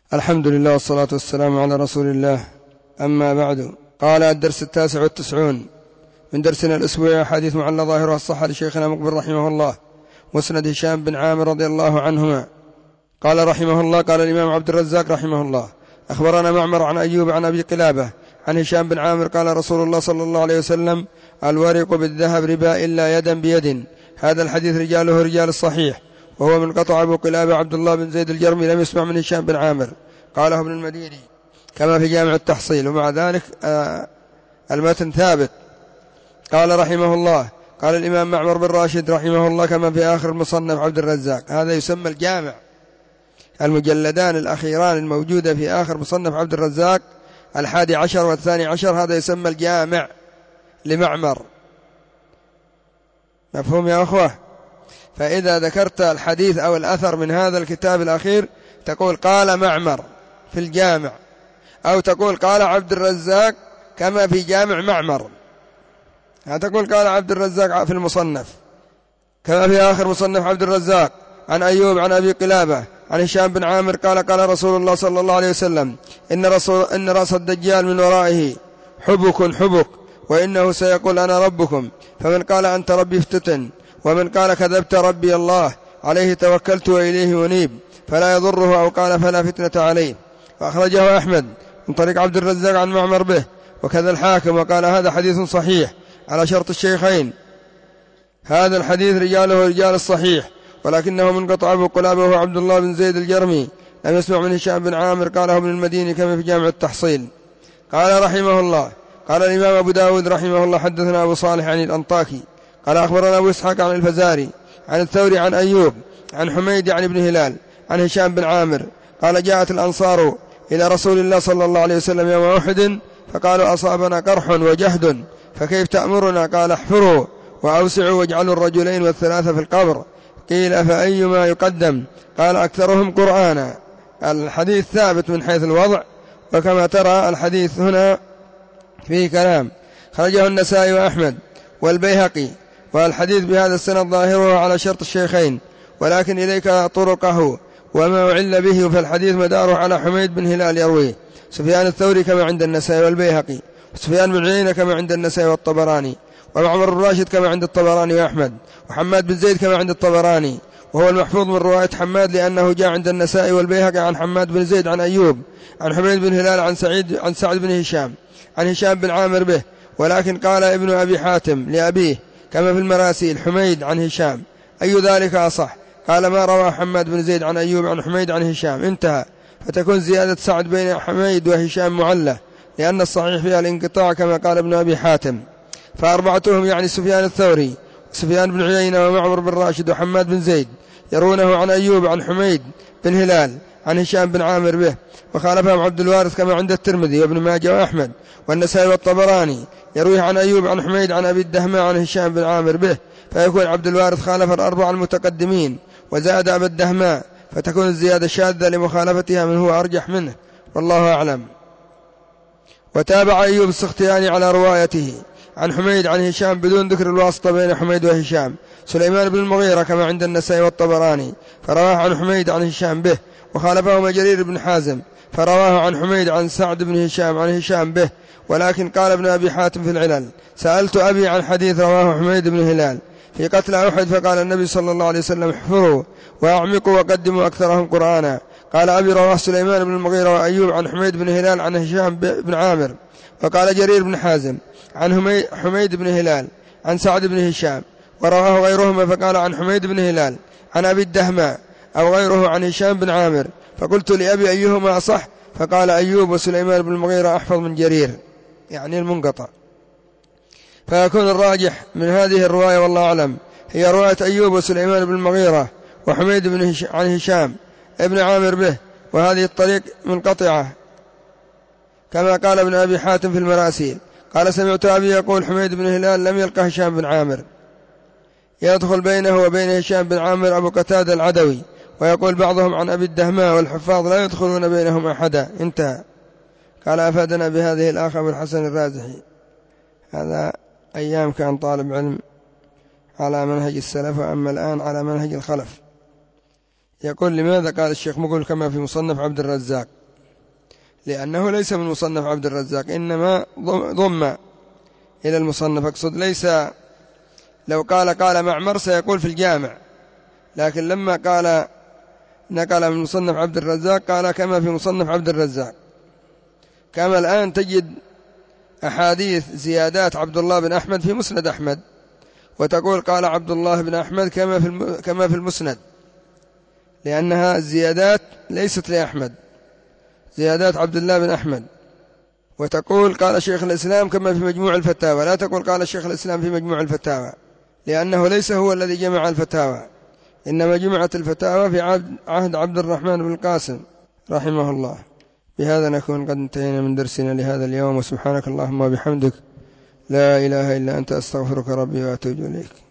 الحمد لله والصلاة والسلام على رسول الله. أما بعد، قال الدرس 99 من درسنا الأسبوعي حديث معلى ظاهرها الصحة لشيخنا مقبل رحمه الله مسند هشام بن عامر رضي الله عنهما قال رحمه الله: قال الإمام عبد الرزاق رحمه الله: أخبرنا معمر عن أيوب عن أبي قلابة عن هشام بن عامر قال رسول الله صلى الله عليه وسلم: الورق بالذهب ربا إلا يدا بيد. هذا الحديث رجاله رجال الصحيح، وهو من قطع أبو قلابة عبد الله بن زيد الجرمي لم يسمع من هشام بن عامر، قاله ابن المديني كما في جامع التحصيل، ومع ذلك المتن ثابت. قال رحمه الله: قال الإمام معمر بن راشد رحمه الله كما في آخر المصنف عبد الرزاق. هذا يسمى الجامع، المجلدان الأخيران الموجودة في آخر مصنف عبد الرزاق 11 و12، هذا يسمى الجامع لمعمر. مفهوم يا أخوة؟ فإذا ذكرت الحديث أو الأثر من هذا الكتاب الأخير تقول قال معمر في الجامع، أو تقول قال عبد الرزاق كما في جامع معمر. تقول قال عبد الرزاق في المصنف كما في آخر مصنف عبد الرزاق عن أيوب عن أبي قلابة عن هشام بن عامر قال: قال رسول الله صلى الله عليه وسلم: إن رأس الدجال من ورائه حبك، وإنه سيقول أنا ربكم، فمن قال أنت ربي افتتن، ومن قال كذبت ربي الله عليه توكلت وإليه أنيب، فلا يضره، أو قال فلا فتنة عليه. فأخرجه أحمد من طريق عبد الرزاق عن معمر به، وكذا الحاكم، وقال هذا حديث صحيح على شرط الشيخين. هذا الحديث رجاله رجال الصحيح، ولكنه منقطع أبو قلابة وهو عبد الله بن زيد الجرمي لم يسمع من هشام بن عامر، قاله ابن المديني كما في جامع التحصيل. قال رحمه الله: قال الإمام أبو داود رحمه الله: حدثنا أبو صالح عن الأنطاكي قال أخبرنا أبو إسحاق عن الفزاري عن الثوري عن أيوب عن حميد عن ابن هلال عن هشام بن عامر قال: جاءت الأنصار إلى رسول الله صلى الله عليه وسلم يوم أحد فقالوا: أصابنا قرح وجهد، فكيف تأمرنا؟ قال: احفروا وأوسعوا واجعلوا الرجلين والثلاثة في القبر. قيل: فأيما يقدم؟ قال: أكثرهم قرآنا. الحديث ثابت من حيث الوضع، وكما ترى الحديث هنا فيه كلام. خرجه النسائي وأحمد والبيهقي، والحديث بهذا السند ظاهره على شرط الشيخين، ولكن إليك طرقه وما أعل به، فالحديث مداره على حميد بن هلال يرويه سفيان الثوري كما عند النسائي والبيهقي، وسفيان بن عيينة كما عند النسائي والطبراني، ومعمر بن راشد كما عند الطبراني وأحمد، وحماد بن زيد كما عند الطبراني، وهو المحفوظ من رواية حماد لأنه جاء عند النسائي والبيهقي عن حماد بن زيد عن أيوب عن حميد بن هلال عن سعد بن هشام عن هشام بن عامر به. ولكن قال ابن أبي حاتم لأبيه كما في المراسيل: حميد عن هشام، أي ذلك أصح؟ قال: ما روى حماد بن زيد عن أيوب عن حميد عن هشام، انتهى. فتكون زيادة سعد بين حميد وهشام معلة، لأن الصحيح فيها الانقطاع كما قال ابن أبي حاتم. فأربعتهم يعني سفيان الثوري وسفيان بن عيينة ومعمر بن راشد وحماد بن زيد يرونه عن أيوب عن حميد بن هلال عن هشام بن عامر به، وخالفهم عبد الوارث كما عند الترمذي وابن ماجه وأحمد والنسائي والطبراني يرويه عن أيوب عن حميد عن أبي الدهماء عن هشام بن عامر به، فيكون عبد الوارث خالف الأربعة المتقدمين وزاد أبا الدهماء، فتكون الزيادة شاذة لمخالفتها من هو أرجح منه، والله أعلم. وتابع أيوب السختياني على روايته عن حميد عن هشام بدون ذكر الواسطة بين حميد وهشام سليمان بن المغيرة كما عند النسائي والطبراني، فرواه عن حميد عن هشام به، وخالفه جرير بن حازم فرواه عن حميد عن سعد بن هشام عن هشام به. ولكن قال ابن أبي حاتم في العلل: سألت أبي عن حديث رواه حميد بن هلال في قتل أحد، فقال النبي صلى الله عليه وسلم: احفروا وأعمقوا وقدموا أكثرهم قرآنا. قال أبي: رواه سليمان بن المغيرة وأيوب عن حميد بن هلال عن هشام بن عامر. وقال جرير بن حازم عن حميد بن هلال عن سعد بن هشام، ورواه غيرهما فقال عن حميد بن هلال عن أبي الدهماء أو غيره عن هشام بن عامر. فقلت لأبي: أيهما أصح؟ فقال: أيوب وسليمان بن المغيرة أحفظ من جرير، يعني المنقطع. فيكون الراجح من هذه الرواية والله أعلم هي رواية أيوب وسليمان بن المغيرة وحميد عن هشام ابن عامر به، وهذه الطريق منقطعة كما قال ابن أبي حاتم في المراسيل. قال: سمعت أبي يقول: حميد بن هلال لم يلقى هشام بن عامر، يدخل بينه وبين هشام بن عامر أبو قتادة العدوي، ويقول بعضهم عن أبي الدهماء والحفاظ لا يدخلون بينهم أحدا، انتهى. قال: أفادنا بهذه الآخ أبو الحسن الرازحي. هذا أيام كان طالب علم على منهج السلف، وأما الآن على منهج الخلف. يقول لماذا قال الشيخ مقبل كما في مصنف عبد الرزاق؟ لأنه ليس من مصنف عبد الرزاق، إنما ضم إلى المصنف. أقصد ليس، لو قال معمر سيقول في الجامع، لكن لما قال نقل من مصنف عبد الرزاق قال كما في مصنف عبد الرزاق. كما الآن تجد أحاديث زيادات عبد الله بن أحمد في مسند أحمد، وتقول قال عبد الله بن أحمد كما في المسند، لأنها الزيادات ليست لأحمد، زيادات عبد الله بن أحمد. وتقول قال شيخ الإسلام كما في مجموع الفتاوى، لا تقول قال شيخ الإسلام في مجموع الفتاوى، لأنه ليس هو الذي جمع الفتاوى، إنما جمعت الفتاوى في عهد عبد الرحمن بن القاسم رحمه الله. بهذا نكون قد انتهينا من درسنا لهذا اليوم، وسبحانك اللهم وبحمدك لا إله إلا أنت أستغفرك ربي وأتوب إليك.